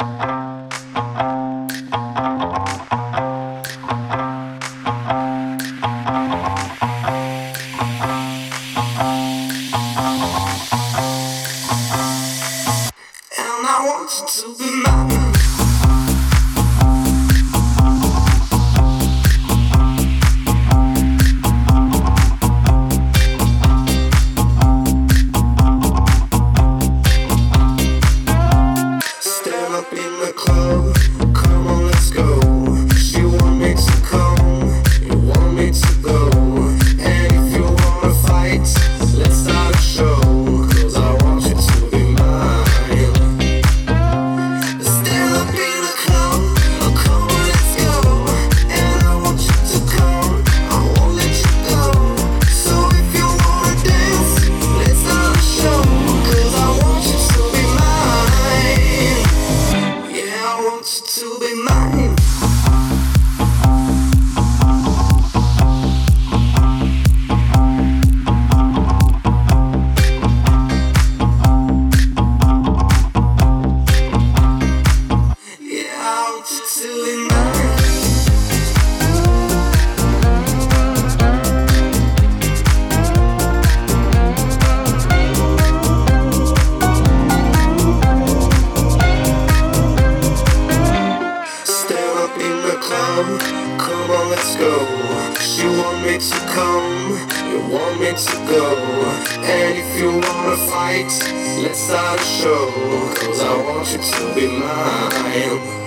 And I want you to be mine. Stand up in the club, come on, let's go. She want me to come, you want me to go. And if you wanna fight, let's start a show. 'Cause I want you to be mine. Stand up in the club, come on, let's go. And I want you to come, I won't let you go. So if you wanna dance, let's start a show. 'Cause I want you to be mine. Yeah, I want you to be mine. Yeah, I want you to be mine. Stand up in the club, come on, let's go. She want me to come, you want me to go. And if you wanna fight, let's start a show. 'Cause I want you to be mine.